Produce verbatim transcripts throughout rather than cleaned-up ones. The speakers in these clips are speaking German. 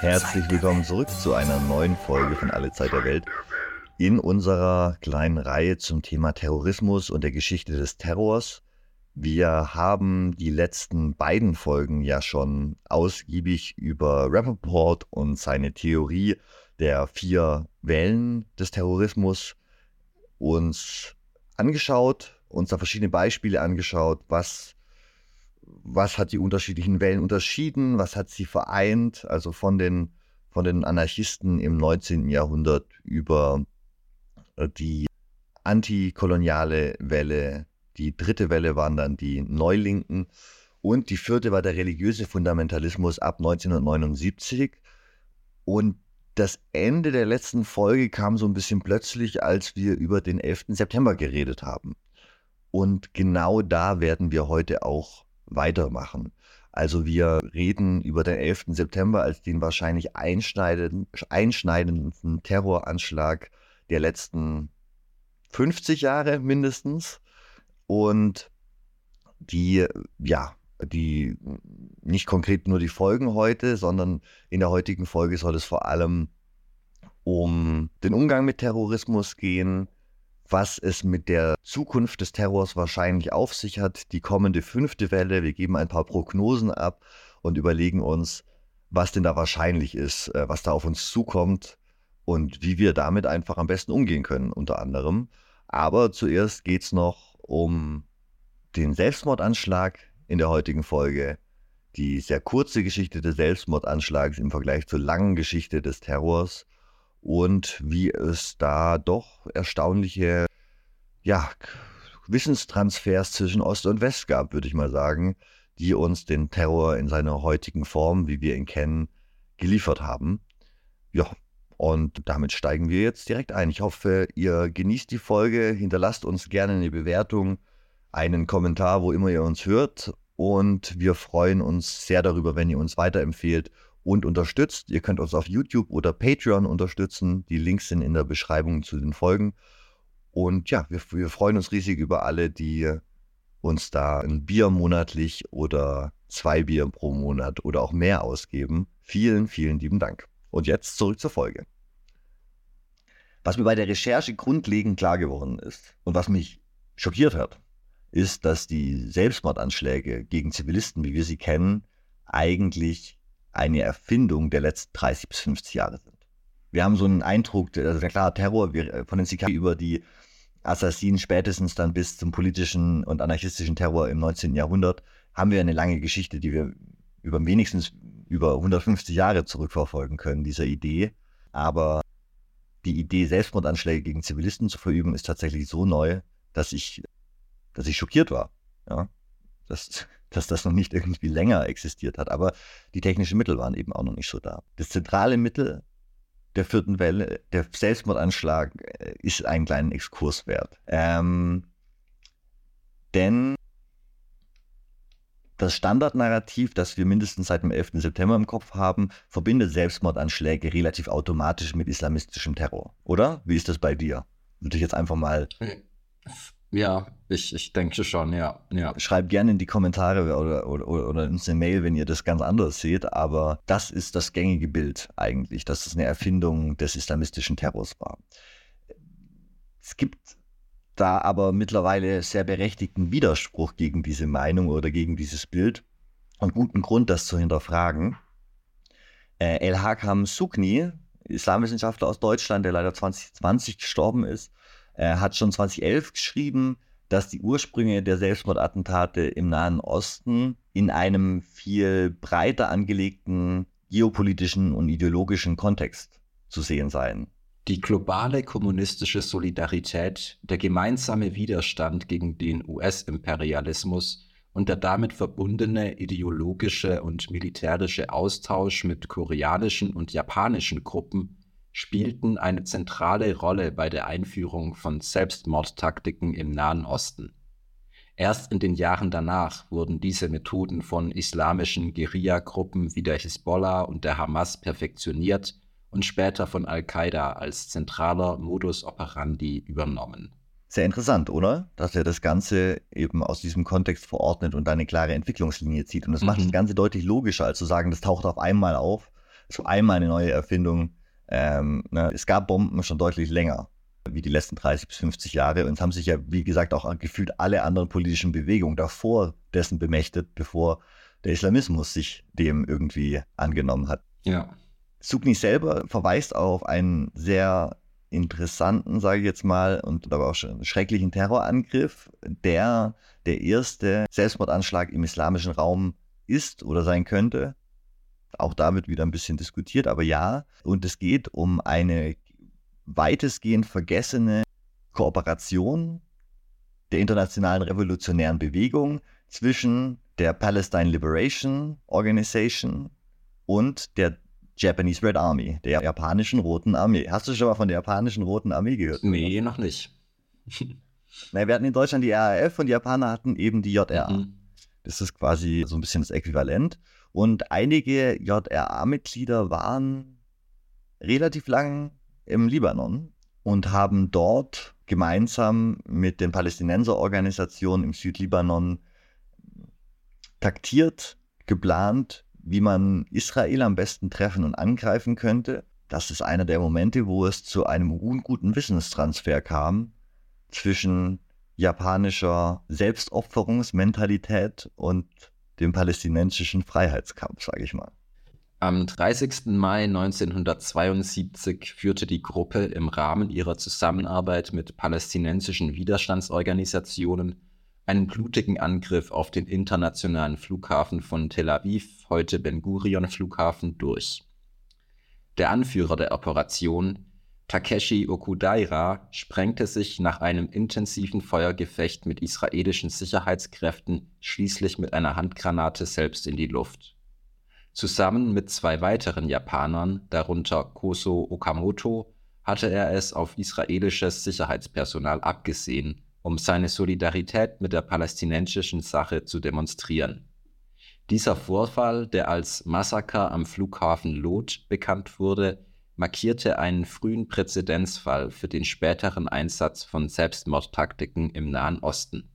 Herzlich willkommen zurück zu einer neuen Folge von Alle Zeit der Welt in unserer kleinen Reihe zum Thema Terrorismus und der Geschichte des Terrors. Wir haben die letzten beiden Folgen ja schon ausgiebig über Rappaport und seine Theorie der vier Wellen des Terrorismus uns angeschaut, uns da verschiedene Beispiele angeschaut, was Was hat die unterschiedlichen Wellen unterschieden? Was hat sie vereint? Also von den, von den Anarchisten im neunzehnten Jahrhundert über die antikoloniale Welle. Die dritte Welle waren dann die Neulinken. Und die vierte war der religiöse Fundamentalismus ab neunzehnhundertneunundsiebzig. Und das Ende der letzten Folge kam so ein bisschen plötzlich, als wir über den elften September geredet haben. Und genau da werden wir heute auch weitermachen. Also wir reden über den elften September als den wahrscheinlich einschneidenden, einschneidendsten Terroranschlag der letzten fünfzig Jahre mindestens. Und die, ja, die, nicht konkret nur die Folgen heute, sondern in der heutigen Folge soll es vor allem um den Umgang mit Terrorismus gehen, was es mit der Zukunft des Terrors wahrscheinlich auf sich hat, die kommende fünfte Welle. Wir geben ein paar Prognosen ab und überlegen uns, was denn da wahrscheinlich ist, was da auf uns zukommt und wie wir damit einfach am besten umgehen können, unter anderem. Aber zuerst geht es noch um den Selbstmordanschlag in der heutigen Folge, die sehr kurze Geschichte des Selbstmordanschlags im Vergleich zur langen Geschichte des Terrors. Und wie es da doch erstaunliche ja, Wissenstransfers zwischen Ost und West gab, würde ich mal sagen, die uns den Terror in seiner heutigen Form, wie wir ihn kennen, geliefert haben. Ja, und damit steigen wir jetzt direkt ein. Ich hoffe, ihr genießt die Folge, hinterlasst uns gerne eine Bewertung, einen Kommentar, wo immer ihr uns hört. Und wir freuen uns sehr darüber, wenn ihr uns weiterempfehlt und unterstützt. Ihr könnt uns auf YouTube oder Patreon unterstützen. Die Links sind in der Beschreibung zu den Folgen. Und ja, wir, wir freuen uns riesig über alle, die uns da ein Bier monatlich oder zwei Bier pro Monat oder auch mehr ausgeben. Vielen, vielen lieben Dank. Und jetzt zurück zur Folge. Was mir bei der Recherche grundlegend klar geworden ist und was mich schockiert hat, ist, dass die Selbstmordanschläge gegen Zivilisten, wie wir sie kennen, eigentlich eine Erfindung der letzten dreißig bis fünfzig Jahre sind. Wir haben so einen Eindruck, also klar, Terror wir, von den C K über die Assassinen spätestens dann bis zum politischen und anarchistischen Terror im neunzehnten Jahrhundert, haben wir eine lange Geschichte, die wir über wenigstens über hundertfünfzig Jahre zurückverfolgen können, dieser Idee. Aber die Idee, Selbstmordanschläge gegen Zivilisten zu verüben, ist tatsächlich so neu, dass ich, dass ich schockiert war. Ja, das dass das noch nicht irgendwie länger existiert hat. Aber die technischen Mittel waren eben auch noch nicht so da. Das zentrale Mittel der vierten Welle, der Selbstmordanschlag, ist einen kleinen Exkurs wert. Ähm, denn das Standardnarrativ, das wir mindestens seit dem elften September im Kopf haben, verbindet Selbstmordanschläge relativ automatisch mit islamistischem Terror. Oder? Wie ist das bei dir? Würde ich jetzt einfach mal... Ja, ich, ich denke schon, ja, ja. Schreibt gerne in die Kommentare oder, oder, oder uns eine Mail, wenn ihr das ganz anders seht, aber das ist das gängige Bild eigentlich, dass es eine Erfindung des islamistischen Terrors war. Es gibt da aber mittlerweile sehr berechtigten Widerspruch gegen diese Meinung oder gegen dieses Bild und guten Grund, das zu hinterfragen. Äh, El-Hakam Sukni, Islamwissenschaftler aus Deutschland, der leider zwanzig zwanzig gestorben ist, Er hat schon zweitausendelf geschrieben, dass die Ursprünge der Selbstmordattentate im Nahen Osten in einem viel breiter angelegten geopolitischen und ideologischen Kontext zu sehen seien. Die globale kommunistische Solidarität, der gemeinsame Widerstand gegen den U S-Imperialismus und der damit verbundene ideologische und militärische Austausch mit koreanischen und japanischen Gruppen spielten eine zentrale Rolle bei der Einführung von Selbstmordtaktiken im Nahen Osten. Erst in den Jahren danach wurden diese Methoden von islamischen Guerilla-Gruppen wie der Hisbollah und der Hamas perfektioniert und später von Al-Qaida als zentraler Modus operandi übernommen. Sehr interessant, oder? Dass er das Ganze eben aus diesem Kontext verordnet und eine klare Entwicklungslinie zieht. Und das mhm. macht das Ganze deutlich logischer, als zu sagen, das taucht auf einmal auf, so einmal eine neue Erfindung. Ähm, ne? Es gab Bomben schon deutlich länger, wie die letzten dreißig bis fünfzig Jahre. Und es haben sich ja, wie gesagt, auch gefühlt alle anderen politischen Bewegungen davor dessen bemächtigt, bevor der Islamismus sich dem irgendwie angenommen hat. Ja. Sugni selber verweist auch auf einen sehr interessanten, sage ich jetzt mal, und aber auch schon schrecklichen Terrorangriff, der der erste Selbstmordanschlag im islamischen Raum ist oder sein könnte. Auch da wird wieder ein bisschen diskutiert, aber ja. Und es geht um eine weitestgehend vergessene Kooperation der internationalen revolutionären Bewegung zwischen der Palestine Liberation Organization und der Japanese Red Army, der japanischen Roten Armee. Hast du schon mal von der japanischen Roten Armee gehört? Nee, noch nicht. Na, wir hatten in Deutschland die R A F und die Japaner hatten eben die J R A. Mhm. Das ist quasi so ein bisschen das Äquivalent. Und einige J R A-Mitglieder waren relativ lang im Libanon und haben dort gemeinsam mit den Palästinenserorganisationen im Südlibanon taktiert, geplant, wie man Israel am besten treffen und angreifen könnte. Das ist einer der Momente, wo es zu einem unguten Wissenstransfer kam zwischen japanischer Selbstopferungsmentalität und dem palästinensischen Freiheitskampf, sage ich mal. Am dreißigsten Mai neunzehnhundertzweiundsiebzig führte die Gruppe im Rahmen ihrer Zusammenarbeit mit palästinensischen Widerstandsorganisationen einen blutigen Angriff auf den internationalen Flughafen von Tel Aviv, heute Ben-Gurion-Flughafen, durch. Der Anführer der Operation, Takeshi Okudaira, sprengte sich nach einem intensiven Feuergefecht mit israelischen Sicherheitskräften schließlich mit einer Handgranate selbst in die Luft. Zusammen mit zwei weiteren Japanern, darunter Koso Okamoto, hatte er es auf israelisches Sicherheitspersonal abgesehen, um seine Solidarität mit der palästinensischen Sache zu demonstrieren. Dieser Vorfall, der als Massaker am Flughafen Lod bekannt wurde, markierte einen frühen Präzedenzfall für den späteren Einsatz von Selbstmordtaktiken im Nahen Osten.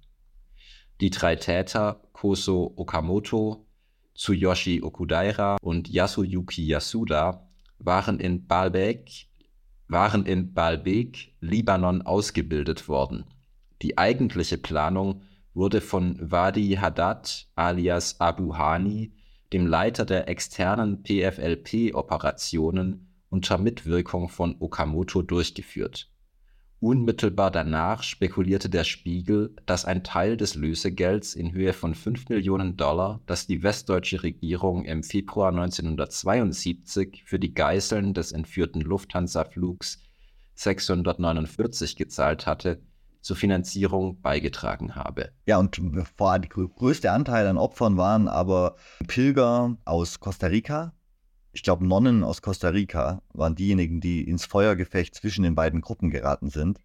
Die drei Täter, Koso Okamoto, Tsuyoshi Okudaira und Yasuyuki Yasuda, waren in Baalbek, waren in Baalbek, Libanon, ausgebildet worden. Die eigentliche Planung wurde von Wadi Haddad alias Abu Hani, dem Leiter der externen P F L P-Operationen, unter Mitwirkung von Okamoto durchgeführt. Unmittelbar danach spekulierte der Spiegel, dass ein Teil des Lösegelds in Höhe von fünf Millionen Dollar, das die westdeutsche Regierung im Februar neunzehnhundertzweiundsiebzig für die Geiseln des entführten Lufthansa-Flugs sechshundertneunundvierzig gezahlt hatte, zur Finanzierung beigetragen habe. Ja, und vor allem der größte Anteil an Opfern waren aber Pilger aus Costa Rica. Ich glaube, Nonnen aus Costa Rica waren diejenigen, die ins Feuergefecht zwischen den beiden Gruppen geraten sind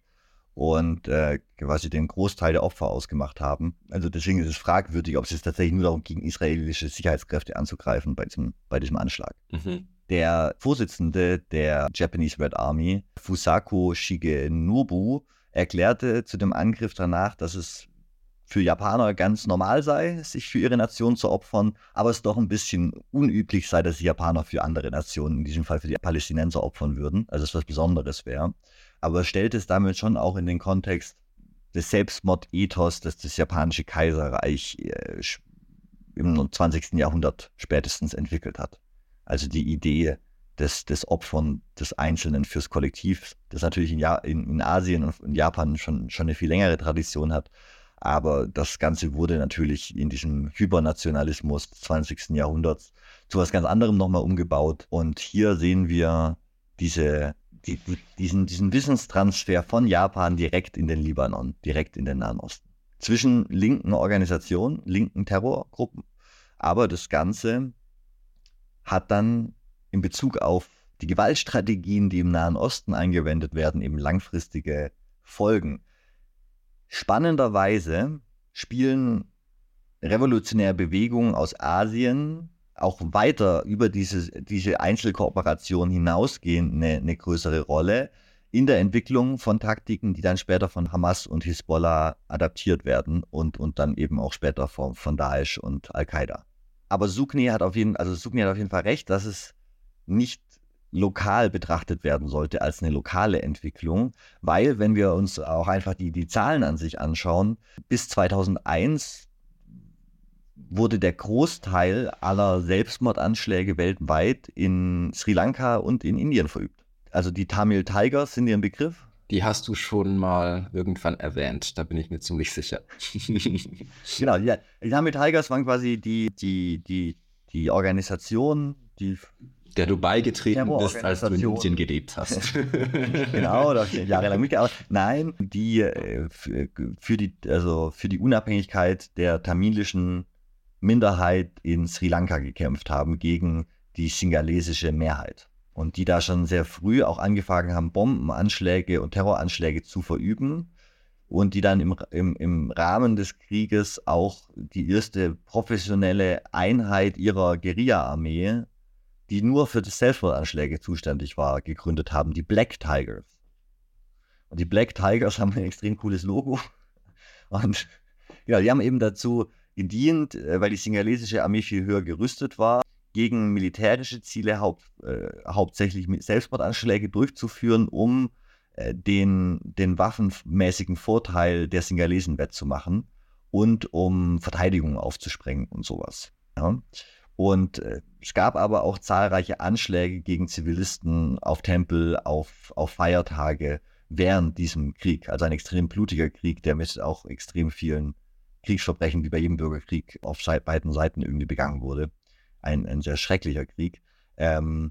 und äh, quasi den Großteil der Opfer ausgemacht haben. Also deswegen ist es fragwürdig, ob es jetzt tatsächlich nur darum ging, israelische Sicherheitskräfte anzugreifen bei diesem, bei diesem Anschlag. Mhm. Der Vorsitzende der Japanese Red Army, Fusako Shigenobu, erklärte zu dem Angriff danach, dass es für Japaner ganz normal sei, sich für ihre Nation zu opfern, aber es doch ein bisschen unüblich sei, dass die Japaner für andere Nationen, in diesem Fall für die Palästinenser, opfern würden, also es was Besonderes wäre. Aber er stellte es damit schon auch in den Kontext des Selbstmordethos, das das japanische Kaiserreich äh, im zwanzigsten Jahrhundert spätestens entwickelt hat. Also die Idee des, des Opfern des Einzelnen fürs Kollektiv, das natürlich in, ja in, in Asien und in Japan schon, schon eine viel längere Tradition hat. Aber das Ganze wurde natürlich in diesem Hypernationalismus des zwanzigsten Jahrhunderts zu was ganz anderem nochmal umgebaut. Und hier sehen wir diese, die, die, diesen, diesen Wissenstransfer von Japan direkt in den Libanon, direkt in den Nahen Osten. Zwischen linken Organisationen, linken Terrorgruppen. Aber das Ganze hat dann in Bezug auf die Gewaltstrategien, die im Nahen Osten angewendet werden, eben langfristige Folgen. Spannenderweise spielen revolutionäre Bewegungen aus Asien auch weiter über diese, diese Einzelkooperation hinausgehend eine, eine größere Rolle in der Entwicklung von Taktiken, die dann später von Hamas und Hisbollah adaptiert werden und, und dann eben auch später von, von Daesh und Al-Qaida. Aber Sugni hat auf jeden, also Sugni hat auf jeden Fall recht, dass es nicht lokal betrachtet werden sollte als eine lokale Entwicklung, weil, wenn wir uns auch einfach die, die Zahlen an sich anschauen, bis zweitausendeins wurde der Großteil aller Selbstmordanschläge weltweit in Sri Lanka und in Indien verübt. Also die Tamil Tigers sind dir ein Begriff? Die hast du schon mal irgendwann erwähnt, da bin ich mir ziemlich sicher. Genau, die, die Tamil Tigers waren quasi die, die, die, die Organisation, die der du beigetreten bist, als du in Indien gelebt hast. Genau, da habe ich jahrelang mitgearbeitet. Nein, die äh, für, für die, also für die Unabhängigkeit der tamilischen Minderheit in Sri Lanka gekämpft haben gegen die singalesische Mehrheit. Und die da schon sehr früh auch angefangen haben, Bombenanschläge und Terroranschläge zu verüben. Und die dann im, im, im Rahmen des Krieges auch die erste professionelle Einheit ihrer Guerilla-Armee, die nur für die Selbstmordanschläge zuständig war, gegründet haben, die Black Tigers. Und die Black Tigers haben ein extrem cooles Logo. Und ja, die haben eben dazu gedient, weil die singalesische Armee viel höher gerüstet war, gegen militärische Ziele haupt, äh, hauptsächlich Selbstmordanschläge durchzuführen, um äh, den, den waffenmäßigen Vorteil der Singalesen wettzumachen und um Verteidigung aufzusprengen und sowas. Ja. Und äh, es gab aber auch zahlreiche Anschläge gegen Zivilisten auf Tempel, auf, auf Feiertage während diesem Krieg. Also ein extrem blutiger Krieg, der mit auch extrem vielen Kriegsverbrechen, wie bei jedem Bürgerkrieg, auf beiden Seiten irgendwie begangen wurde. Ein, ein sehr schrecklicher Krieg. Ähm,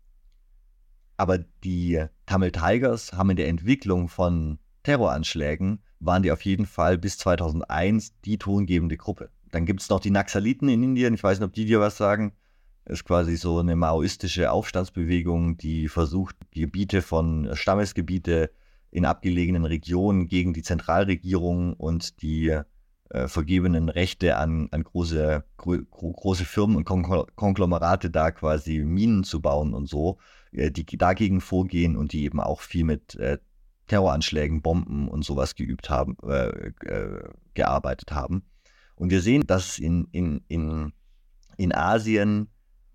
aber die Tamil Tigers haben in der Entwicklung von Terroranschlägen, waren die auf jeden Fall bis zweitausendeins die tongebende Gruppe. Dann gibt es noch die Naxaliten in Indien, ich weiß nicht, ob die dir was sagen. Das ist quasi so eine maoistische Aufstandsbewegung, die versucht, Gebiete von Stammesgebiete in abgelegenen Regionen gegen die Zentralregierung und die äh, vergebenen Rechte an, an große, gro große Firmen und Kon Konglomerate da quasi Minen zu bauen und so, äh, die dagegen vorgehen und die eben auch viel mit äh, Terroranschlägen, Bomben und sowas geübt haben, äh, äh, gearbeitet haben. Und wir sehen, dass in, in, in, in Asien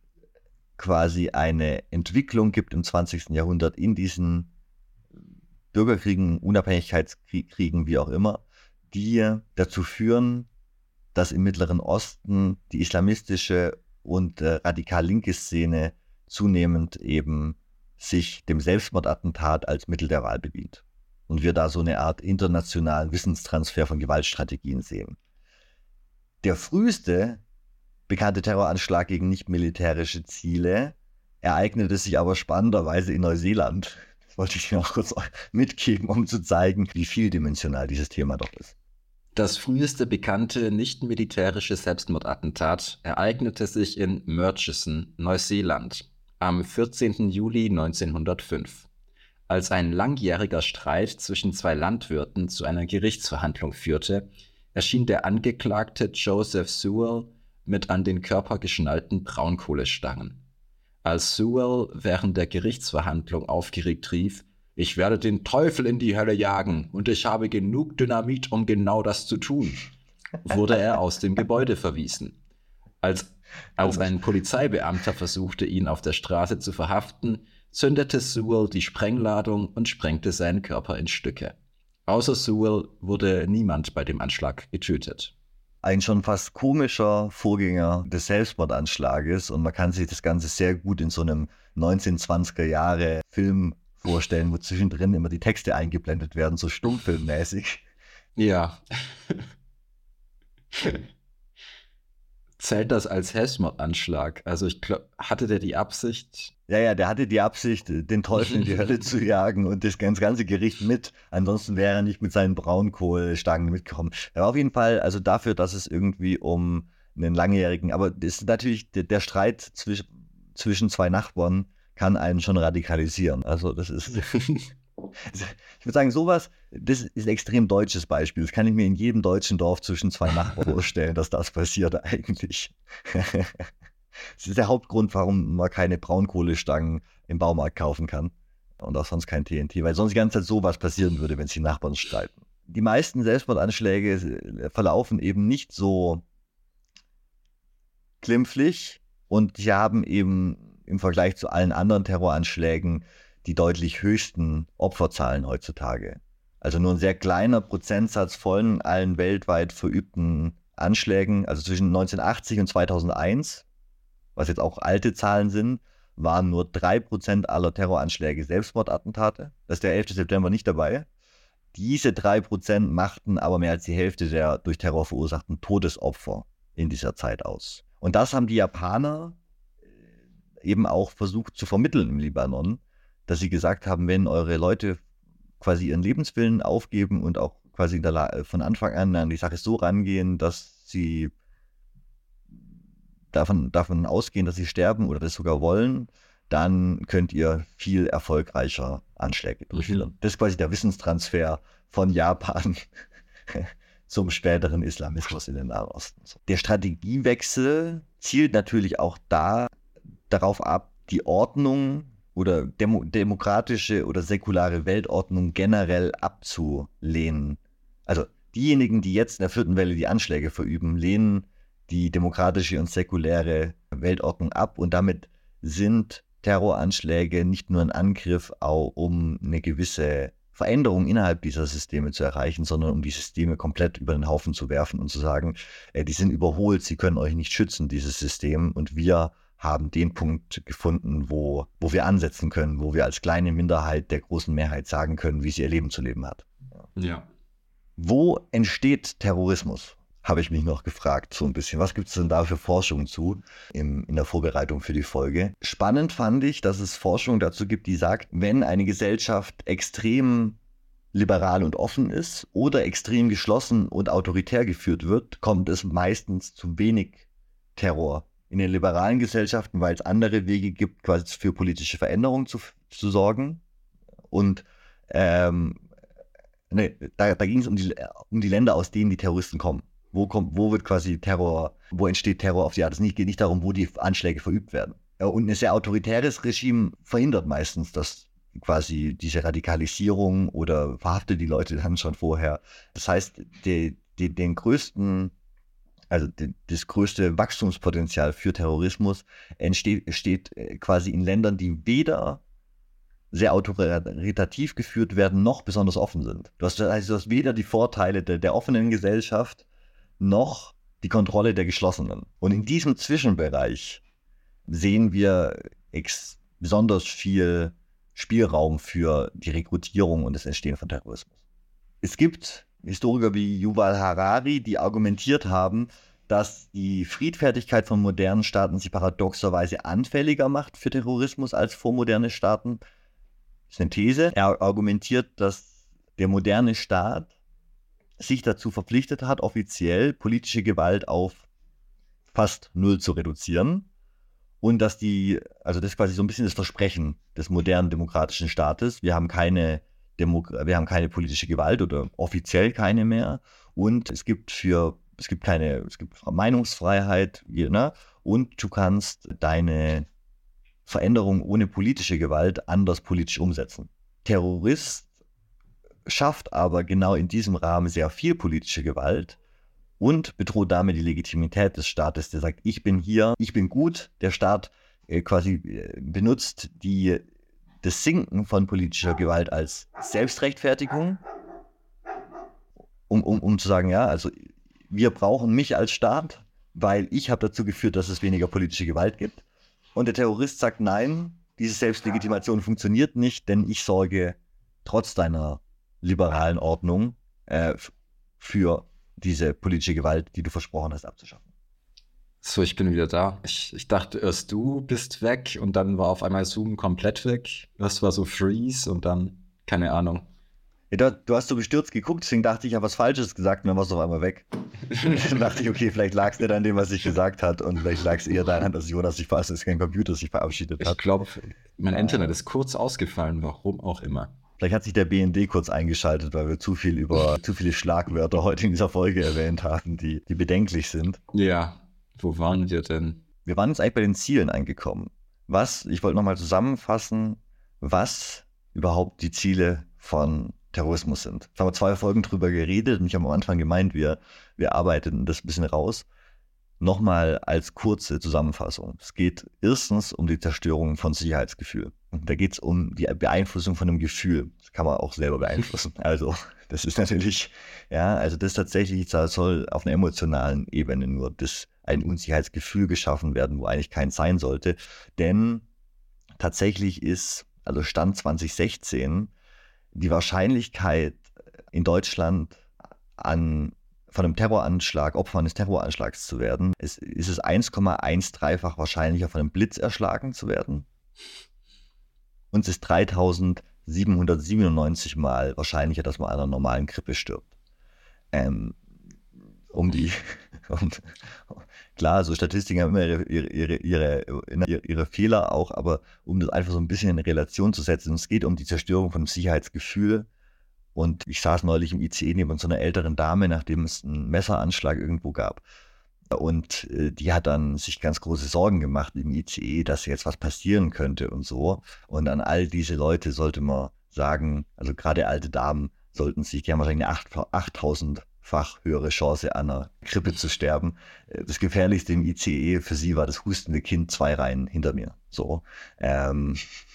quasi eine Entwicklung gibt im zwanzigsten Jahrhundert in diesen Bürgerkriegen, Unabhängigkeitskriegen, wie auch immer, die dazu führen, dass im Mittleren Osten die islamistische und äh, radikal linke Szene zunehmend eben sich dem Selbstmordattentat als Mittel der Wahl bedient. Und wir da so eine Art internationalen Wissenstransfer von Gewaltstrategien sehen. Der früheste bekannte Terroranschlag gegen nicht-militärische Ziele ereignete sich aber spannenderweise in Neuseeland. Das wollte ich dir noch kurz mitgeben, um zu zeigen, wie vieldimensional dieses Thema doch ist. Das früheste bekannte nicht-militärische Selbstmordattentat ereignete sich in Murchison, Neuseeland, am vierzehnten Juli neunzehnhundertfünf, als ein langjähriger Streit zwischen zwei Landwirten zu einer Gerichtsverhandlung führte, erschien der Angeklagte Joseph Sewell mit an den Körper geschnallten Braunkohlestangen. Als Sewell während der Gerichtsverhandlung aufgeregt rief: „Ich werde den Teufel in die Hölle jagen und ich habe genug Dynamit, um genau das zu tun“, wurde er aus dem Gebäude verwiesen. Als, als ein Polizeibeamter versuchte, ihn auf der Straße zu verhaften, zündete Sewell die Sprengladung und sprengte seinen Körper in Stücke. Außer Sewell wurde niemand bei dem Anschlag getötet. Ein schon fast komischer Vorgänger des Selbstmordanschlages, und man kann sich das Ganze sehr gut in so einem neunzehnhundertzwanziger Jahre Film vorstellen, wo zwischendrin immer die Texte eingeblendet werden, so stummfilmmäßig. Ja. Zählt das als Selbstmordanschlag? Also ich glaube, hatte der die Absicht? Ja, ja, der hatte die Absicht, den Teufel in die Hölle zu jagen und das ganze Gericht mit. Ansonsten wäre er nicht mit seinen Braunkohlstangen mitgekommen. Er war auf jeden Fall, also dafür, dass es irgendwie um einen langjährigen, aber das ist natürlich, der, der Streit zwisch, zwischen zwei Nachbarn kann einen schon radikalisieren. Also das ist, ich würde sagen, sowas, das ist ein extrem deutsches Beispiel. Das kann ich mir in jedem deutschen Dorf zwischen zwei Nachbarn vorstellen, dass das passiert eigentlich. Das ist der Hauptgrund, warum man keine Braunkohlestangen im Baumarkt kaufen kann und auch sonst kein T N T, weil sonst die ganze Zeit sowas passieren würde, wenn sich die Nachbarn streiten. Die meisten Selbstmordanschläge verlaufen eben nicht so glimpflich und sie haben eben im Vergleich zu allen anderen Terroranschlägen die deutlich höchsten Opferzahlen heutzutage. Also nur ein sehr kleiner Prozentsatz von allen weltweit verübten Anschlägen, also zwischen neunzehnhundertachtzig und zweitausendeins, was jetzt auch alte Zahlen sind, waren nur drei Prozent aller Terroranschläge Selbstmordattentate. Da ist der elfte September nicht dabei. Diese drei Prozent machten aber mehr als die Hälfte der durch Terror verursachten Todesopfer in dieser Zeit aus. Und das haben die Japaner eben auch versucht zu vermitteln im Libanon, dass sie gesagt haben, wenn eure Leute quasi ihren Lebenswillen aufgeben und auch quasi in der La- von Anfang an an die Sache so rangehen, dass sie davon, davon ausgehen, dass sie sterben oder das sogar wollen, dann könnt ihr viel erfolgreicher Anschläge durchführen. Mhm. Das ist quasi der Wissenstransfer von Japan zum späteren Islamismus in den Nahen Osten. Der Strategiewechsel zielt natürlich auch da darauf ab, die Ordnung oder demo- demokratische oder säkulare Weltordnung generell abzulehnen. Also diejenigen, die jetzt in der vierten Welle die Anschläge verüben, lehnen die demokratische und säkuläre Weltordnung ab und damit sind Terroranschläge nicht nur ein Angriff, auch um eine gewisse Veränderung innerhalb dieser Systeme zu erreichen, sondern um die Systeme komplett über den Haufen zu werfen und zu sagen, äh, die sind überholt, sie können euch nicht schützen, dieses System, und wir haben den Punkt gefunden, wo, wo wir ansetzen können, wo wir als kleine Minderheit der großen Mehrheit sagen können, wie sie ihr Leben zu leben hat. Ja. Wo entsteht Terrorismus? Habe ich mich noch gefragt, so ein bisschen. Was gibt es denn da für Forschung zu im, in der Vorbereitung für die Folge? Spannend fand ich, dass es Forschung dazu gibt, die sagt, wenn eine Gesellschaft extrem liberal und offen ist oder extrem geschlossen und autoritär geführt wird, kommt es meistens zu wenig Terror. In den liberalen Gesellschaften, weil es andere Wege gibt, quasi für politische Veränderungen zu, zu sorgen. Und ähm, ne, da, da ging es um die, um die Länder, aus denen die Terroristen kommen. Wo kommt, wo wird quasi Terror, wo entsteht Terror auf die Art? Es geht nicht darum, wo die Anschläge verübt werden. Und ein sehr autoritäres Regime verhindert meistens, dass quasi diese Radikalisierung oder verhaftet die Leute dann schon vorher. Das heißt, die, die, den größten Also das größte Wachstumspotenzial für Terrorismus entsteht steht quasi in Ländern, die weder sehr autoritativ geführt werden, noch besonders offen sind. Du hast, also du hast weder die Vorteile der, der offenen Gesellschaft, noch die Kontrolle der geschlossenen. Und in diesem Zwischenbereich sehen wir ex- besonders viel Spielraum für die Rekrutierung und das Entstehen von Terrorismus. Es gibt Historiker wie Yuval Harari, die argumentiert haben, dass die Friedfertigkeit von modernen Staaten sie paradoxerweise anfälliger macht für Terrorismus als vormoderne Staaten. Das ist eine These. Er argumentiert, dass der moderne Staat sich dazu verpflichtet hat, offiziell politische Gewalt auf fast null zu reduzieren. Und dass die, also das ist quasi so ein bisschen das Versprechen des modernen demokratischen Staates. Wir haben keine Demo- wir haben keine politische Gewalt oder offiziell keine mehr. Und es gibt für, es gibt keine, es gibt Meinungsfreiheit, ne? Und du kannst deine Veränderung ohne politische Gewalt anders politisch umsetzen. Terrorist schafft aber genau in diesem Rahmen sehr viel politische Gewalt und bedroht damit die Legitimität des Staates, der sagt, ich bin hier, ich bin gut. Der Staat äh, quasi äh, benutzt die das Sinken von politischer Gewalt als Selbstrechtfertigung, um, um, um zu sagen, ja, also wir brauchen mich als Staat, weil ich habe dazu geführt, dass es weniger politische Gewalt gibt. Und der Terrorist sagt, nein, diese Selbstlegitimation funktioniert nicht, denn ich sorge trotz deiner liberalen Ordnung äh, für diese politische Gewalt, die du versprochen hast, abzuschaffen. So, ich bin wieder da. Ich, ich dachte erst, du bist weg und dann war auf einmal Zoom komplett weg. Das war so Freeze und dann, keine Ahnung. Ja, du, du hast so bestürzt geguckt, deswegen dachte ich, ich habe was Falsches gesagt und dann warst du auf einmal weg. Dann dachte ich, okay, vielleicht lag es nicht an dem, was ich gesagt habe und vielleicht lag es eher daran, dass Jonas sich verabschiedet, dass kein Computer sich verabschiedet hat. Ich glaube, mein Internet ist kurz ausgefallen, warum auch immer. Vielleicht hat sich der B N D kurz eingeschaltet, weil wir zu viel über zu viele Schlagwörter heute in dieser Folge erwähnt haben, die, die bedenklich sind. Ja, wo waren wir denn? Wir waren jetzt eigentlich bei den Zielen angekommen. Was, ich wollte nochmal zusammenfassen, was überhaupt die Ziele von Terrorismus sind. Da haben wir zwei Folgen drüber geredet und ich habe am Anfang gemeint, wir, wir arbeiten das ein bisschen raus. Nochmal als kurze Zusammenfassung. Es geht erstens um die Zerstörung von Sicherheitsgefühl. Da geht es um die Beeinflussung von einem Gefühl. Das kann man auch selber beeinflussen. Also das ist natürlich, ja, also das tatsächlich da soll auf einer emotionalen Ebene nur das, ein Unsicherheitsgefühl geschaffen werden, wo eigentlich keins sein sollte. Denn tatsächlich ist, also Stand zwanzig sechzehn, die Wahrscheinlichkeit in Deutschland an von einem Terroranschlag, Opfer eines Terroranschlags zu werden, ist, ist es eins Komma dreißig-fach wahrscheinlicher, von einem Blitz erschlagen zu werden. Und es ist dreitausendsiebenhundertsiebenundneunzig Mal wahrscheinlicher, dass man an einer normalen Grippe stirbt. Ähm, um die, um, klar, so Statistiken haben immer ihre, ihre, ihre, ihre, ihre Fehler auch, aber um das einfach so ein bisschen in Relation zu setzen, es geht um die Zerstörung von Sicherheitsgefühl. Und ich saß neulich im I C E neben so einer älteren Dame, nachdem es einen Messeranschlag irgendwo gab. Und äh, die hat dann sich ganz große Sorgen gemacht im I C E, dass jetzt was passieren könnte und so. Und an all diese Leute sollte man sagen, also gerade alte Damen sollten sich, die haben wahrscheinlich eine achttausendfach höhere Chance, an einer Grippe zu sterben. Das Gefährlichste im I C E für sie war das hustende Kind zwei Reihen hinter mir. So. Ähm,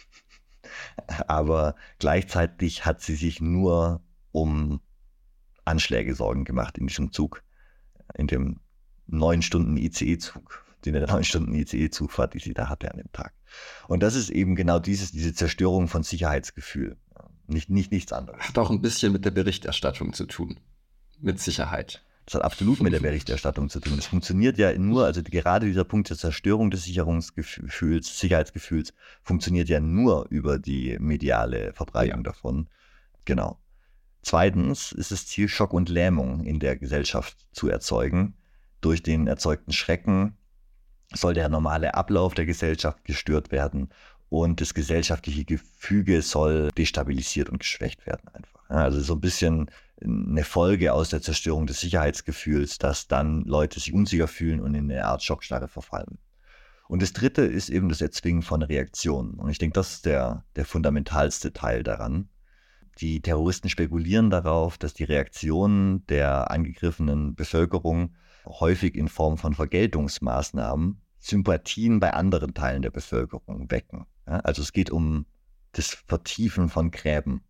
Aber gleichzeitig hat sie sich nur um Anschläge Sorgen gemacht in diesem Zug, in dem neun Stunden I C E-Zug, den der neun Stunden I C E-Zugfahrt, die sie da hatte an dem Tag. Und das ist eben genau dieses, diese Zerstörung von Sicherheitsgefühl. Nicht, nicht nichts anderes. Hat auch ein bisschen mit der Berichterstattung zu tun. Mit Sicherheit. Das hat absolut mit der Berichterstattung zu tun. Das funktioniert ja nur, also gerade dieser Punkt der Zerstörung des Sicherungsgefühls, Sicherheitsgefühls funktioniert ja nur über die mediale Verbreitung ja. davon. Genau. Zweitens ist das Ziel, Schock und Lähmung in der Gesellschaft zu erzeugen. Durch den erzeugten Schrecken soll der normale Ablauf der Gesellschaft gestört werden und das gesellschaftliche Gefüge soll destabilisiert und geschwächt werden einfach. Also so ein bisschen eine Folge aus der Zerstörung des Sicherheitsgefühls, dass dann Leute sich unsicher fühlen und in eine Art Schockstarre verfallen. Und das Dritte ist eben das Erzwingen von Reaktionen. Und ich denke, das ist der, der fundamentalste Teil daran. Die Terroristen spekulieren darauf, dass die Reaktionen der angegriffenen Bevölkerung häufig in Form von Vergeltungsmaßnahmen Sympathien bei anderen Teilen der Bevölkerung wecken. Ja, also es geht um das Vertiefen von Gräben.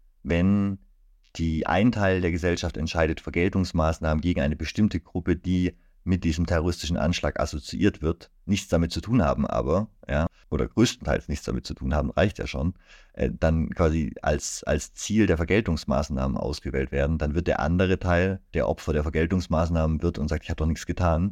Wenn die ein Teil der Gesellschaft entscheidet, Vergeltungsmaßnahmen gegen eine bestimmte Gruppe, die mit diesem terroristischen Anschlag assoziiert wird, nichts damit zu tun haben, aber, ja, oder größtenteils nichts damit zu tun haben, reicht ja schon, äh, dann quasi als, als Ziel der Vergeltungsmaßnahmen ausgewählt werden, dann wird der andere Teil, der Opfer der Vergeltungsmaßnahmen wird und sagt, ich habe doch nichts getan,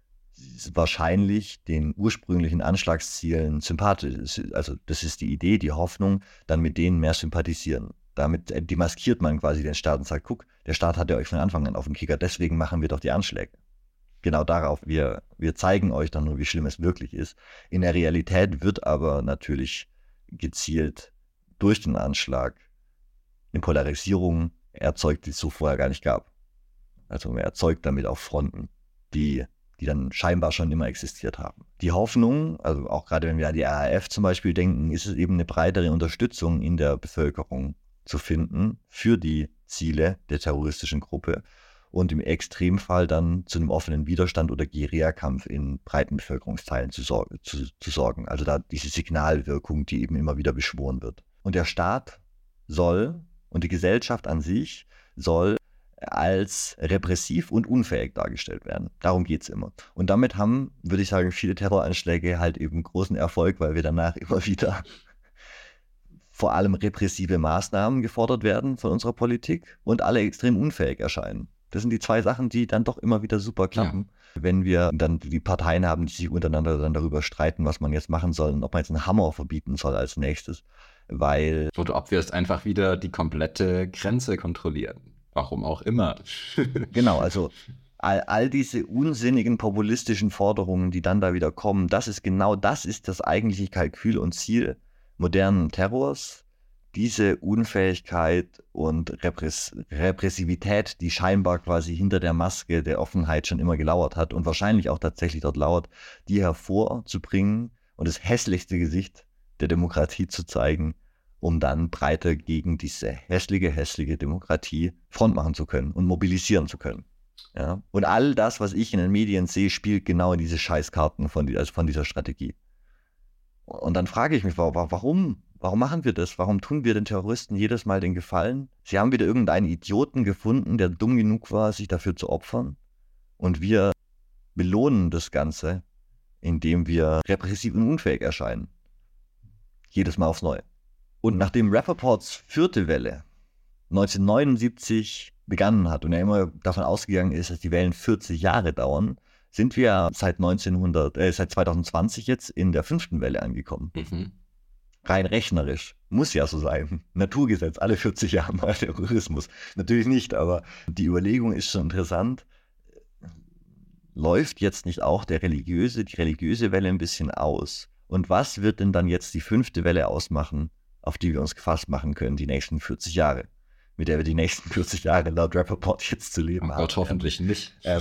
wahrscheinlich den ursprünglichen Anschlagszielen sympathisch, also das ist die Idee, die Hoffnung, dann mit denen mehr sympathisieren. Damit demaskiert man quasi den Staat und sagt, guck, der Staat hat ja euch von Anfang an auf den Kicker, deswegen machen wir doch die Anschläge. Genau darauf, wir, wir zeigen euch dann nur, wie schlimm es wirklich ist. In der Realität wird aber natürlich gezielt durch den Anschlag eine Polarisierung erzeugt, die es so vorher gar nicht gab. Also man erzeugt damit auch Fronten, die, die dann scheinbar schon immer existiert haben. Die Hoffnung, also auch gerade wenn wir an die R A F zum Beispiel denken, ist es eben eine breitere Unterstützung in der Bevölkerung zu finden für die Ziele der terroristischen Gruppe und im Extremfall dann zu einem offenen Widerstand oder Guerillakampf in breiten Bevölkerungsteilen zu, sor- zu, zu sorgen. Also da diese Signalwirkung, die eben immer wieder beschworen wird. Und der Staat soll und die Gesellschaft an sich soll als repressiv und unfähig dargestellt werden. Darum geht es immer. Und damit haben, würde ich sagen, viele Terroranschläge halt eben großen Erfolg, weil wir danach immer wieder vor allem repressive Maßnahmen gefordert werden von unserer Politik und alle extrem unfähig erscheinen. Das sind die zwei Sachen, die dann doch immer wieder super klappen. Ja. Wenn wir dann die Parteien haben, die sich untereinander dann darüber streiten, was man jetzt machen soll und ob man jetzt einen Hammer verbieten soll als nächstes, weil... Oder ob wir es einfach wieder die komplette Grenze kontrollieren. Warum auch immer. Genau, also all, all diese unsinnigen populistischen Forderungen, die dann da wieder kommen, das ist genau das ist das eigentliche Kalkül und Ziel modernen Terrors, diese Unfähigkeit und Repress- Repressivität, die scheinbar quasi hinter der Maske der Offenheit schon immer gelauert hat und wahrscheinlich auch tatsächlich dort lauert, die hervorzubringen und das hässlichste Gesicht der Demokratie zu zeigen, um dann breiter gegen diese hässliche, hässliche Demokratie Front machen zu können und mobilisieren zu können. Ja? Und all das, was ich in den Medien sehe, spielt genau in diese Scheißkarten von, die, also von dieser Strategie. Und dann frage ich mich, warum? Warum machen wir das? Warum tun wir den Terroristen jedes Mal den Gefallen? Sie haben wieder irgendeinen Idioten gefunden, der dumm genug war, sich dafür zu opfern. Und wir belohnen das Ganze, indem wir repressiv und unfähig erscheinen. Jedes Mal aufs Neue. Und nachdem Rappaports vierte Welle neunzehnhundertneunundsiebzig begonnen hat und er immer davon ausgegangen ist, dass die Wellen vierzig Jahre dauern, sind wir seit, neunzehnhundert, äh, seit zwanzig zwanzig jetzt in der fünften Welle angekommen. Mhm. Rein rechnerisch. Muss ja so sein. Naturgesetz, alle vierzig Jahre mal Terrorismus. Natürlich nicht, aber die Überlegung ist schon interessant. Läuft jetzt nicht auch der religiöse, die religiöse Welle ein bisschen aus? Und was wird denn dann jetzt die fünfte Welle ausmachen, auf die wir uns gefasst machen können, die nächsten vierzig Jahre? Mit der wir die nächsten vierzig Jahre laut Rappaport jetzt zu leben oh haben. Gott, hoffentlich ähm, nicht. Ähm,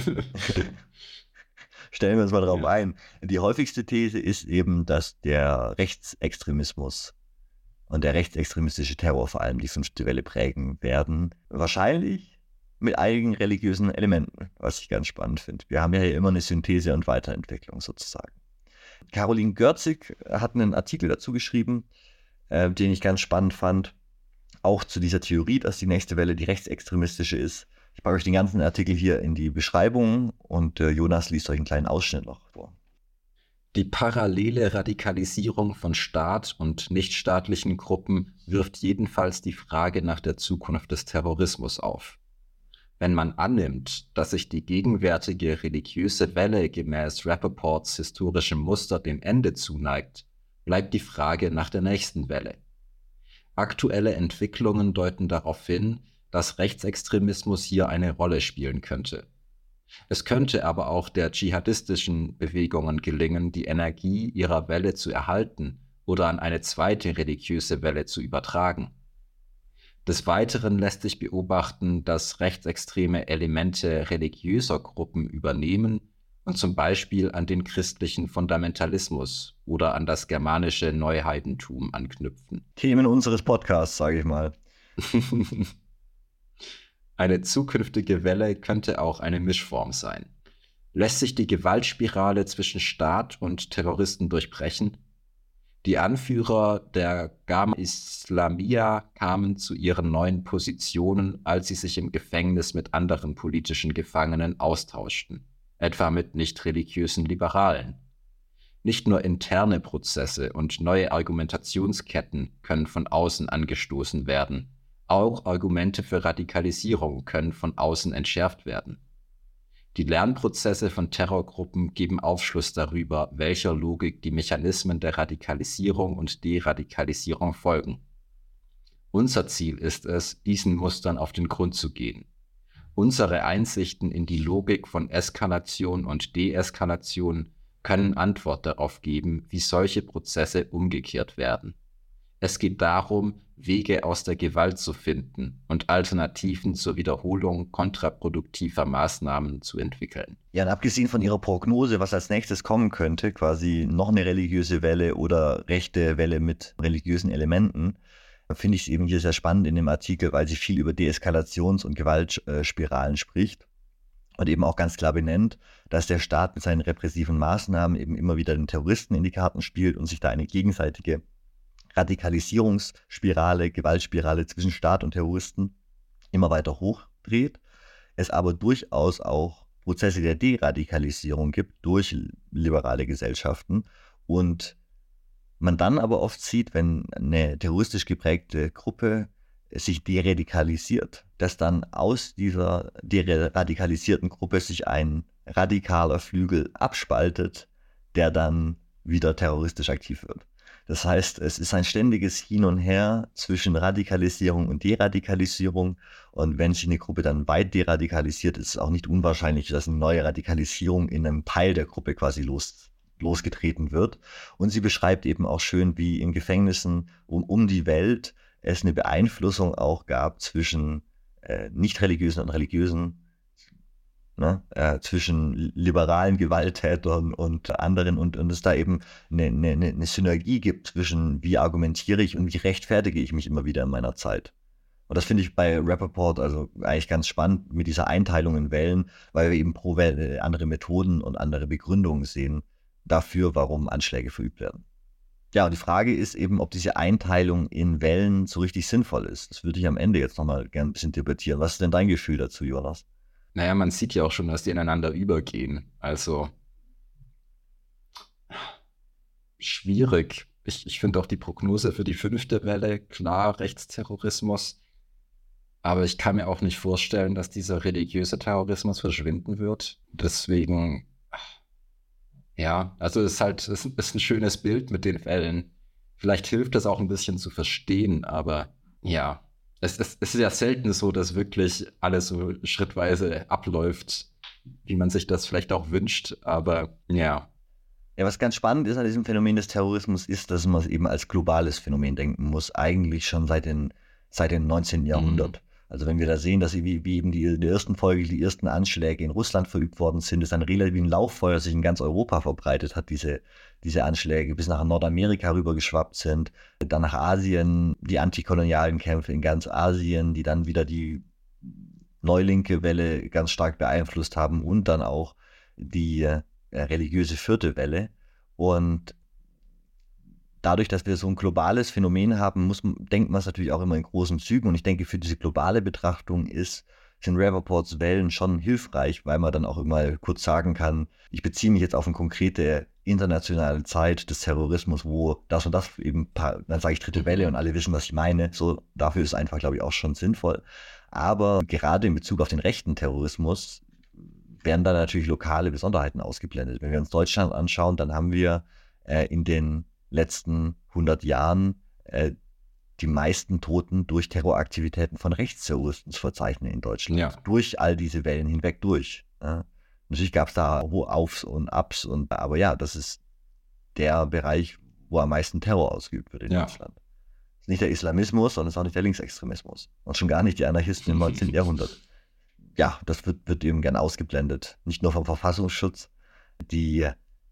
Stellen wir uns mal drauf ja. ein. Die häufigste These ist eben, dass der Rechtsextremismus und der rechtsextremistische Terror vor allem die fünfte Welle prägen werden. Wahrscheinlich mit einigen religiösen Elementen, was ich ganz spannend finde. Wir haben ja hier immer eine Synthese und Weiterentwicklung sozusagen. Caroline Görzig hat einen Artikel dazu geschrieben, äh, den ich ganz spannend fand, auch zu dieser Theorie, dass die nächste Welle die rechtsextremistische ist. Ich packe euch den ganzen Artikel hier in die Beschreibung und äh, Jonas liest euch einen kleinen Ausschnitt noch vor. Die parallele Radikalisierung von Staat und nichtstaatlichen Gruppen wirft jedenfalls die Frage nach der Zukunft des Terrorismus auf. Wenn man annimmt, dass sich die gegenwärtige religiöse Welle gemäß Rappaports historischem Muster dem Ende zuneigt, bleibt die Frage nach der nächsten Welle. Aktuelle Entwicklungen deuten darauf hin, dass Rechtsextremismus hier eine Rolle spielen könnte. Es könnte aber auch der dschihadistischen Bewegungen gelingen, die Energie ihrer Welle zu erhalten oder an eine zweite religiöse Welle zu übertragen. Des Weiteren lässt sich beobachten, dass rechtsextreme Elemente religiöser Gruppen übernehmen und zum Beispiel an den christlichen Fundamentalismus oder an das germanische Neuheidentum anknüpfen. Themen unseres Podcasts, sage ich mal. Eine zukünftige Welle könnte auch eine Mischform sein. Lässt sich die Gewaltspirale zwischen Staat und Terroristen durchbrechen? Die Anführer der Gama Islamiyah kamen zu ihren neuen Positionen, als sie sich im Gefängnis mit anderen politischen Gefangenen austauschten, etwa mit nicht-religiösen Liberalen. Nicht nur interne Prozesse und neue Argumentationsketten können von außen angestoßen werden, auch Argumente für Radikalisierung können von außen entschärft werden. Die Lernprozesse von Terrorgruppen geben Aufschluss darüber, welcher Logik die Mechanismen der Radikalisierung und Deradikalisierung folgen. Unser Ziel ist es, diesen Mustern auf den Grund zu gehen. Unsere Einsichten in die Logik von Eskalation und Deeskalation können Antwort darauf geben, wie solche Prozesse umgekehrt werden. Es geht darum, Wege aus der Gewalt zu finden und Alternativen zur Wiederholung kontraproduktiver Maßnahmen zu entwickeln. Ja, und abgesehen von Ihrer Prognose, was als nächstes kommen könnte, quasi noch eine religiöse Welle oder rechte Welle mit religiösen Elementen, finde ich es eben hier sehr spannend in dem Artikel, weil sie viel über Deeskalations- und Gewaltspiralen spricht und eben auch ganz klar benennt, dass der Staat mit seinen repressiven Maßnahmen eben immer wieder den Terroristen in die Karten spielt und sich da eine gegenseitige Radikalisierungsspirale, Gewaltspirale zwischen Staat und Terroristen immer weiter hochdreht, es aber durchaus auch Prozesse der Deradikalisierung gibt durch liberale Gesellschaften und man dann aber oft sieht, wenn eine terroristisch geprägte Gruppe sich deradikalisiert, dass dann aus dieser deradikalisierten Gruppe sich ein radikaler Flügel abspaltet, der dann wieder terroristisch aktiv wird. Das heißt, es ist ein ständiges Hin und Her zwischen Radikalisierung und Deradikalisierung. Und wenn sich eine Gruppe dann weit deradikalisiert, ist es auch nicht unwahrscheinlich, dass eine neue Radikalisierung in einem Teil der Gruppe quasi los, losgetreten wird. Und sie beschreibt eben auch schön, wie in Gefängnissen um, um die Welt es eine Beeinflussung auch gab zwischen äh, nicht-religiösen und religiösen, Ne, äh, zwischen liberalen Gewalttätern und anderen und, und es da eben eine, eine, eine Synergie gibt zwischen wie argumentiere ich und wie rechtfertige ich mich immer wieder in meiner Zeit. Und das finde ich bei Rappaport also eigentlich ganz spannend mit dieser Einteilung in Wellen, weil wir eben pro Welle andere Methoden und andere Begründungen sehen dafür, warum Anschläge verübt werden. Ja, und die Frage ist eben, ob diese Einteilung in Wellen so richtig sinnvoll ist. Das würde ich am Ende jetzt nochmal gerne ein bisschen debattieren. Was ist denn dein Gefühl dazu, Jonas? Naja, man sieht ja auch schon, dass die ineinander übergehen. Also schwierig. Ich, ich finde auch die Prognose für die fünfte Welle, klar, Rechtsterrorismus. Aber ich kann mir auch nicht vorstellen, dass dieser religiöse Terrorismus verschwinden wird. Deswegen, ja, also es ist halt, es ist ein schönes Bild mit den Wellen. Vielleicht hilft das auch ein bisschen zu verstehen, aber ja, es, es, es ist ja selten so, dass wirklich alles so schrittweise abläuft, wie man sich das vielleicht auch wünscht, aber ja. Ja, was ganz spannend ist an diesem Phänomen des Terrorismus, ist, dass man es eben als globales Phänomen denken muss, eigentlich schon seit, den, seit dem neunzehnten Jahrhundert. Mhm. Also wenn wir da sehen, dass wie, wie eben die, in der ersten Folge die ersten Anschläge in Russland verübt worden sind, ist ein relativ wie ein Lauffeuer sich in ganz Europa verbreitet hat, diese, diese Anschläge, bis nach Nordamerika rüber geschwappt sind, dann nach Asien, die antikolonialen Kämpfe in ganz Asien, die dann wieder die neulinke Welle ganz stark beeinflusst haben und dann auch die äh, religiöse vierte Welle. Und dadurch, dass wir so ein globales Phänomen haben, muss, denkt man es natürlich auch immer in großen Zügen. Und ich denke, für diese globale Betrachtung ist, sind Rappaports Wellen schon hilfreich, weil man dann auch immer kurz sagen kann, ich beziehe mich jetzt auf eine konkrete internationale Zeit des Terrorismus, wo das und das eben, dann sage ich dritte Welle und alle wissen, was ich meine. So, dafür ist einfach, glaube ich, auch schon sinnvoll. Aber gerade in Bezug auf den rechten Terrorismus werden da natürlich lokale Besonderheiten ausgeblendet. Wenn wir uns Deutschland anschauen, dann haben wir äh, in den letzten hundert Jahren äh, die meisten Toten durch Terroraktivitäten von Rechtsterroristen zu verzeichnen in Deutschland. Ja. Durch all diese Wellen hinweg durch. Ja. Natürlich gab es da Aufs und Abs, und, aber ja, das ist der Bereich, wo am meisten Terror ausgeübt wird in ja. Deutschland. Das ist nicht der Islamismus, sondern es ist auch nicht der Linksextremismus. Und schon gar nicht die Anarchisten im neunzehnten Jahrhundert. Ja, das wird, wird eben gern ausgeblendet. Nicht nur vom Verfassungsschutz. Die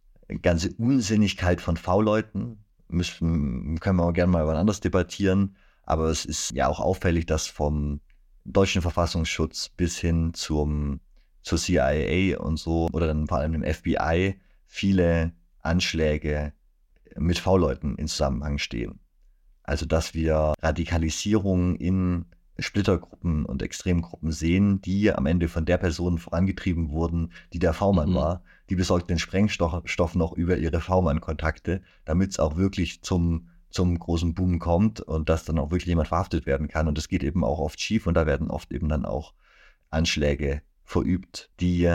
ganze Unsinnigkeit von V-Leuten müssen, können wir gerne mal über anderes debattieren. Aber es ist ja auch auffällig, dass vom deutschen Verfassungsschutz bis hin zum, zur C I A und so, oder dann vor allem dem F B I, viele Anschläge mit V-Leuten in Zusammenhang stehen. Also, dass wir Radikalisierung in Splittergruppen und Extremgruppen sehen, die am Ende von der Person vorangetrieben wurden, die der V-Mann mhm. war. Die besorgt den Sprengstoff noch über ihre V-Mann-Kontakte, damit es auch wirklich zum, zum großen Boom kommt und dass dann auch wirklich jemand verhaftet werden kann. Und das geht eben auch oft schief und da werden oft eben dann auch Anschläge verübt, die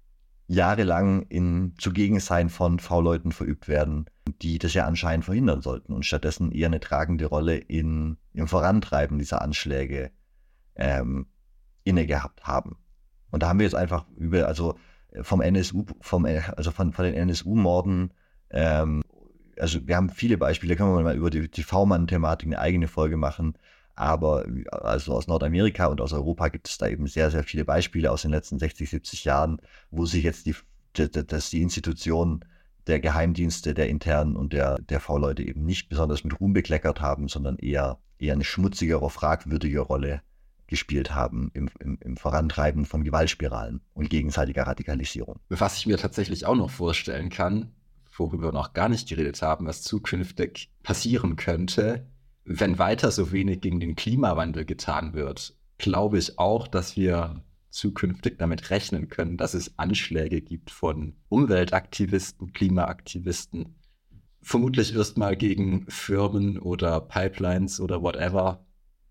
jahrelang in Zugegensein von V-Leuten verübt werden, die das ja anscheinend verhindern sollten und stattdessen eher eine tragende Rolle in, im Vorantreiben dieser Anschläge ähm, inne gehabt haben. Und da haben wir jetzt einfach über, also vom N S U, vom, also von, von den N S U-Morden, ähm, also wir haben viele Beispiele, da können wir mal über die, die V-Mann-Thematik eine eigene Folge machen, aber also aus Nordamerika und aus Europa gibt es da eben sehr, sehr viele Beispiele aus den letzten sechzig, siebzig Jahren, wo sich jetzt die, dass die Institutionen der Geheimdienste, der internen und der, der V-Leute eben nicht besonders mit Ruhm bekleckert haben, sondern eher, eher eine schmutzigere, fragwürdige Rolle gespielt haben im, im, im Vorantreiben von Gewaltspiralen und gegenseitiger Radikalisierung. Was ich mir tatsächlich auch noch vorstellen kann, worüber wir noch gar nicht geredet haben, was zukünftig passieren könnte, wenn weiter so wenig gegen den Klimawandel getan wird, glaube ich auch, dass wir zukünftig damit rechnen können, dass es Anschläge gibt von Umweltaktivisten, Klimaaktivisten, vermutlich erstmal gegen Firmen oder Pipelines oder whatever.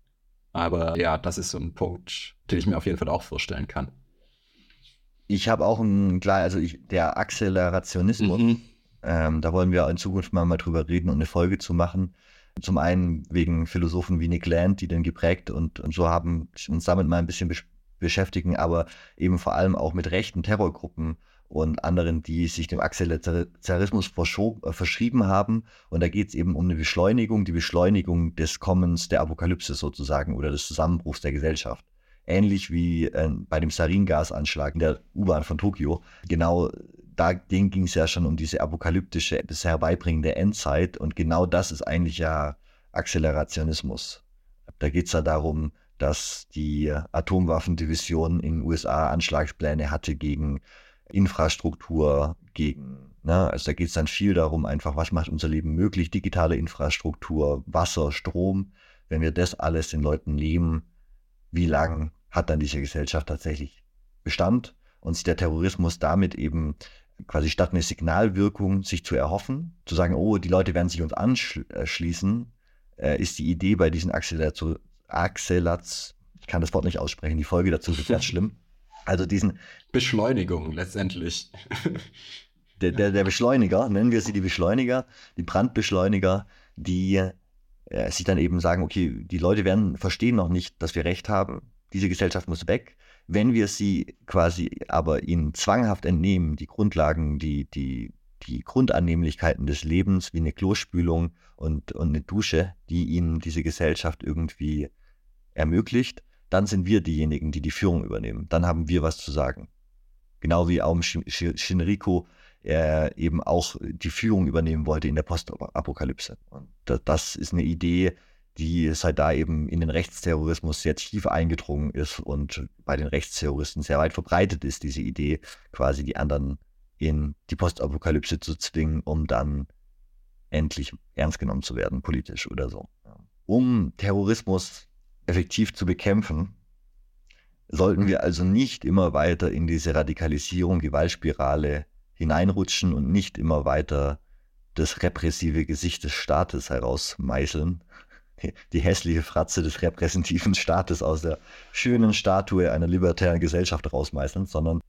Aber ja, das ist so ein Punkt, den ich mir auf jeden Fall auch vorstellen kann. Ich habe auch einen, klar, also ich, der Accelerationismus, mhm. ähm, da wollen wir in Zukunft mal, mal drüber reden und eine Folge zu machen. Zum einen wegen Philosophen wie Nick Land, die den geprägt und, und so haben, uns damit mal ein bisschen besch- beschäftigen, aber eben vor allem auch mit rechten Terrorgruppen und anderen, die sich dem Accelerationismus verschob, äh, verschrieben haben. Und da geht es eben um eine Beschleunigung, die Beschleunigung des Kommens der Apokalypse sozusagen oder des Zusammenbruchs der Gesellschaft. Ähnlich wie äh, bei dem Sarin-Gas-Anschlag in der U-Bahn von Tokio. Genau, da ging es ja schon um diese apokalyptische, das Herbeibringen der Endzeit. Und genau das ist eigentlich ja Accelerationismus. Da geht es ja darum, dass die Atomwaffendivision in den U S A Anschlagspläne hatte gegen Infrastruktur, gegen, ne, also da geht es dann viel darum, einfach, was macht unser Leben möglich, digitale Infrastruktur, Wasser, Strom. Wenn wir das alles den Leuten nehmen, wie lang hat dann diese Gesellschaft tatsächlich Bestand? Und sich der Terrorismus damit eben quasi statt eine Signalwirkung sich zu erhoffen, zu sagen, oh, die Leute werden sich uns anschließen, äh, ist die Idee bei diesen Accelerats, Accelerats, ich kann das Wort nicht aussprechen, die Folge dazu ist ganz schlimm. Also diesen Beschleunigung letztendlich. Der, der, der Beschleuniger, nennen wir sie die Beschleuniger, die Brandbeschleuniger, die äh, sich dann eben sagen, okay, die Leute werden verstehen noch nicht, dass wir Recht haben, diese Gesellschaft muss weg. Wenn wir sie quasi aber ihnen zwanghaft entnehmen, die Grundlagen, die, die, die Grundannehmlichkeiten des Lebens, wie eine Klospülung und, und eine Dusche, die ihnen diese Gesellschaft irgendwie ermöglicht, dann sind wir diejenigen, die die Führung übernehmen. Dann haben wir was zu sagen. Genau wie Aum Shinrikyo er eben auch die Führung übernehmen wollte in der Postapokalypse. Und das ist eine Idee, die seit da eben in den Rechtsterrorismus sehr tief eingedrungen ist und bei den Rechtsterroristen sehr weit verbreitet ist, diese Idee, quasi die anderen in die Postapokalypse zu zwingen, um dann endlich ernst genommen zu werden, politisch oder so. Um Terrorismus effektiv zu bekämpfen, sollten wir also nicht immer weiter in diese Radikalisierung, Gewaltspirale hineinrutschen und nicht immer weiter das repressive Gesicht des Staates herausmeißeln, die hässliche Fratze des repräsentativen Staates aus der schönen Statue einer libertären Gesellschaft rausmeißeln, sondern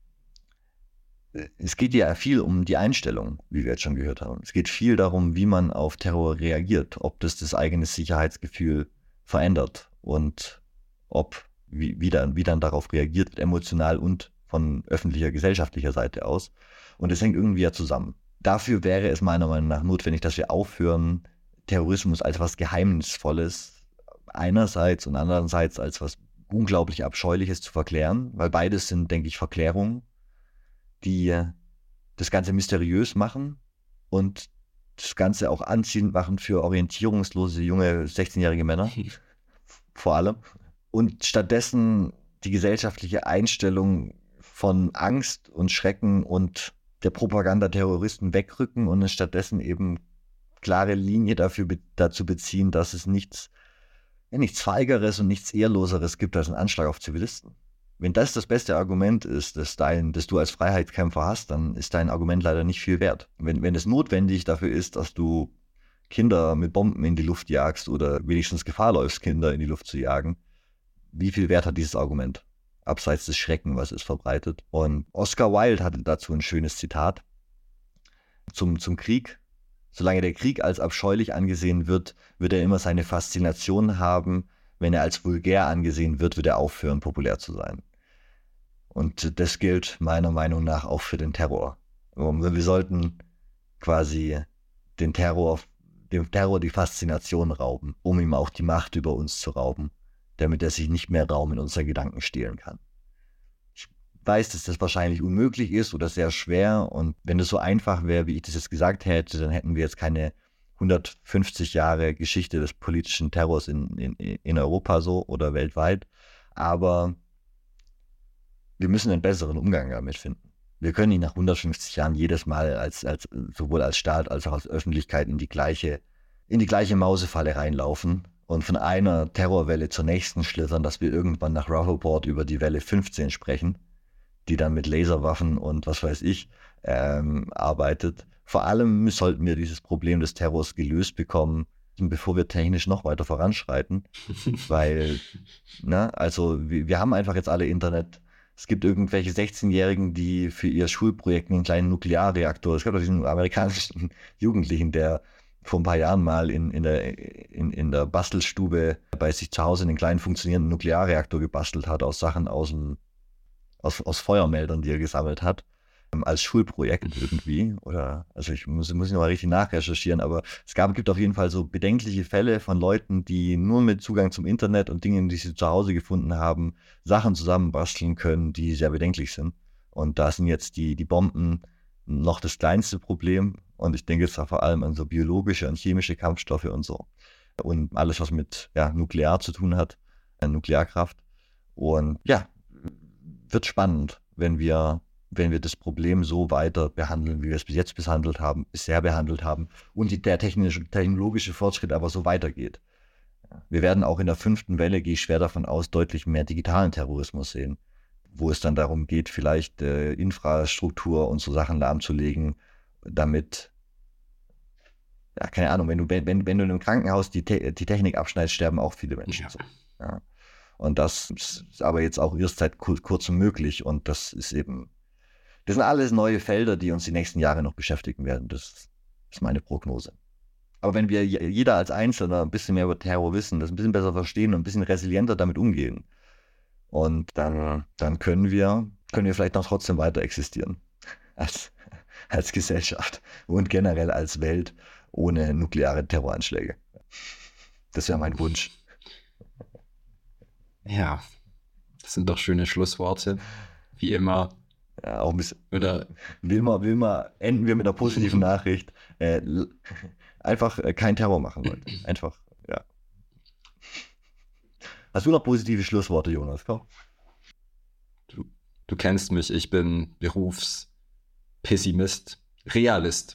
es geht ja viel um die Einstellung, wie wir jetzt schon gehört haben. Es geht viel darum, wie man auf Terror reagiert, ob das das eigene Sicherheitsgefühl verändert und ob, wie, wie, dann, wie dann darauf reagiert wird, emotional und von öffentlicher, gesellschaftlicher Seite aus. Und es hängt irgendwie ja zusammen. Dafür wäre es meiner Meinung nach notwendig, dass wir aufhören, Terrorismus als was Geheimnisvolles einerseits und andererseits als was unglaublich Abscheuliches zu verklären, weil beides sind, denke ich, Verklärungen, die das Ganze mysteriös machen und das Ganze auch anziehend machen für orientierungslose, junge, sechzehnjährige Männer, vor allem. Und stattdessen die gesellschaftliche Einstellung von Angst und Schrecken und der Propaganda Terroristen wegrücken und es stattdessen eben klare Linie dafür be- dazu beziehen, dass es nichts, ja, nichts Feigeres und nichts Ehrloseres gibt als ein Anschlag auf Zivilisten. Wenn das das beste Argument ist, das, dein, das du als Freiheitskämpfer hast, dann ist dein Argument leider nicht viel wert. Wenn, wenn es notwendig dafür ist, dass du Kinder mit Bomben in die Luft jagst oder wenigstens Gefahr läufst, Kinder in die Luft zu jagen, wie viel Wert hat dieses Argument? Abseits des Schrecken, was es verbreitet. Und Oscar Wilde hatte dazu ein schönes Zitat zum, zum Krieg. Solange der Krieg als abscheulich angesehen wird, wird er immer seine Faszination haben. Wenn er als vulgär angesehen wird, wird er aufhören, populär zu sein. Und das gilt meiner Meinung nach auch für den Terror. Wir sollten quasi den Terror, dem Terror die Faszination rauben, um ihm auch die Macht über uns zu rauben, damit er sich nicht mehr Raum in unseren Gedanken stehlen kann. Ich weiß, dass das wahrscheinlich unmöglich ist oder sehr schwer, und wenn es so einfach wäre, wie ich das jetzt gesagt hätte, dann hätten wir jetzt keine hundertfünfzig Jahre Geschichte des politischen Terrors in, in, in Europa so oder weltweit, aber wir müssen einen besseren Umgang damit finden. Wir können nicht nach hundertfünfzig Jahren jedes Mal als, als sowohl als Staat als auch als Öffentlichkeit in die gleiche, in die gleiche Mausefalle reinlaufen und von einer Terrorwelle zur nächsten schlittern, dass wir irgendwann nach Rutherford über die Welle fünfzehn sprechen, die dann mit Laserwaffen und was weiß ich ähm, arbeitet. Vor allem sollten wir dieses Problem des Terrors gelöst bekommen, bevor wir technisch noch weiter voranschreiten, weil, ne, also wir, wir haben einfach jetzt alle Internet. Es gibt irgendwelche sechzehnjährigen, die für ihr Schulprojekt einen kleinen Nuklearreaktor, es gab doch diesen amerikanischen Jugendlichen, der vor ein paar Jahren mal in, in, der, in, in der Bastelstube bei sich zu Hause einen kleinen funktionierenden Nuklearreaktor gebastelt hat aus Sachen aus, dem, aus, aus Feuermeldern, die er gesammelt hat, als Schulprojekt irgendwie. Oder, also ich muss, muss ich noch mal richtig nachrecherchieren, aber es gab, gibt auf jeden Fall so bedenkliche Fälle von Leuten, die nur mit Zugang zum Internet und Dingen, die sie zu Hause gefunden haben, Sachen zusammenbasteln können, die sehr bedenklich sind. Und da sind jetzt die, die Bomben noch das kleinste Problem. Und ich denke jetzt vor allem an so biologische und chemische Kampfstoffe und so. Und alles, was mit ja, Nuklear zu tun hat. Nuklearkraft. Und ja, wird spannend, wenn wir, wenn wir das Problem so weiter behandeln, wie wir es bis jetzt behandelt haben, bisher behandelt haben und die, der technische, technologische Fortschritt aber so weitergeht. Wir werden auch in der fünften Welle, gehe ich schwer davon aus, deutlich mehr digitalen Terrorismus sehen, wo es dann darum geht, vielleicht äh, Infrastruktur und so Sachen lahmzulegen, damit, ja, keine Ahnung, wenn du, wenn, wenn du in einem Krankenhaus die, Te- die Technik abschneidest, sterben auch viele Menschen. Ja. So. Ja. Und das ist aber jetzt auch erst seit kur- kurzem möglich und das ist eben, das sind alles neue Felder, die uns die nächsten Jahre noch beschäftigen werden. Das ist meine Prognose. Aber wenn wir jeder als Einzelner ein bisschen mehr über Terror wissen, das ein bisschen besser verstehen und ein bisschen resilienter damit umgehen, und dann, dann können wir, können wir vielleicht noch trotzdem weiter existieren als, als Gesellschaft und generell als Welt ohne nukleare Terroranschläge. Das wäre mein Wunsch. Ja, das sind doch schöne Schlussworte. Wie immer. Ja, auch ein bisschen. Oder will man, will man, enden wir mit einer positiven Nachricht. Äh, einfach äh, kein Terror machen, Leute. Einfach, ja. Hast du noch positive Schlussworte, Jonas? Komm. du, du kennst mich, ich bin Berufspessimist, Realist.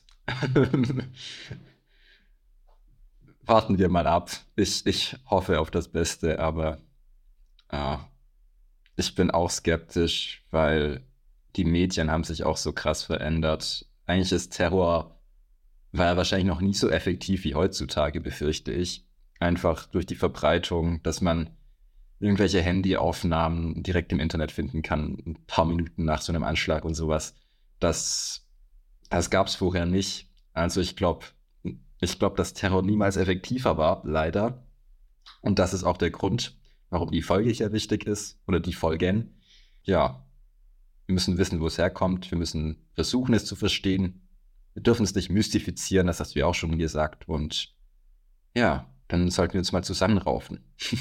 Warten wir mal ab. Ich, ich hoffe auf das Beste, aber ja, ich bin auch skeptisch, weil die Medien haben sich auch so krass verändert. Eigentlich ist Terror, war ja wahrscheinlich noch nie so effektiv wie heutzutage, befürchte ich. Einfach durch die Verbreitung, dass man irgendwelche Handyaufnahmen direkt im Internet finden kann, ein paar Minuten nach so einem Anschlag und sowas. Das, das gab es vorher nicht. Also ich glaube, ich glaube, dass Terror niemals effektiver war, leider. Und das ist auch der Grund, warum die Folge hier wichtig ist, oder die Folgen. Ja, wir müssen wissen, wo es herkommt. Wir müssen versuchen, es zu verstehen. Wir dürfen es nicht mystifizieren, das hast du ja auch schon gesagt. Und ja, dann sollten wir uns mal zusammenraufen.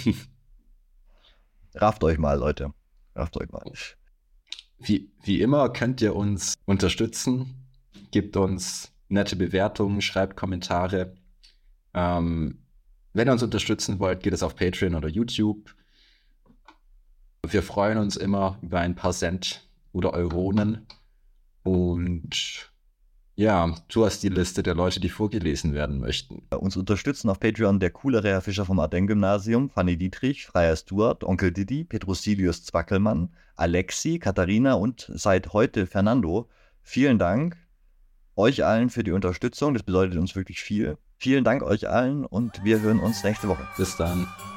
Rafft euch mal, Leute. Rafft euch mal. Wie, wie immer könnt ihr uns unterstützen. Gebt uns nette Bewertungen, schreibt Kommentare. Ähm, wenn ihr uns unterstützen wollt, geht es auf Patreon oder YouTube. Wir freuen uns immer über ein paar Cent oder Euronen. Und ja, du hast die Liste der Leute, die vorgelesen werden möchten. Uns unterstützen auf Patreon der coolere Herr Fischer vom Ardennes-Gymnasium, Fanny Dietrich, Freier Stuart, Onkel Didi, Petrosilius Zwackelmann, Alexi, Katharina und seit heute Fernando. Vielen Dank euch allen für die Unterstützung. Das bedeutet uns wirklich viel. Vielen Dank euch allen und wir hören uns nächste Woche. Bis dann.